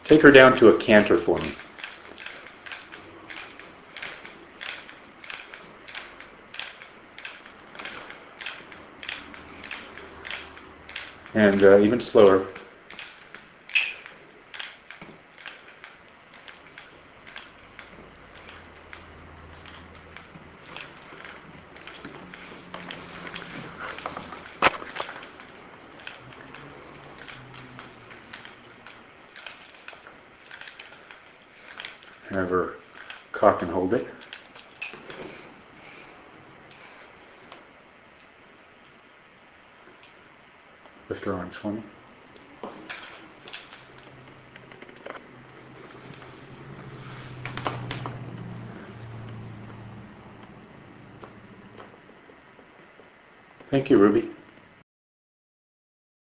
Take her down to a canter for me. And even slower. Have her cock and hold it. Lift her arms for me. Thank you, Ruby.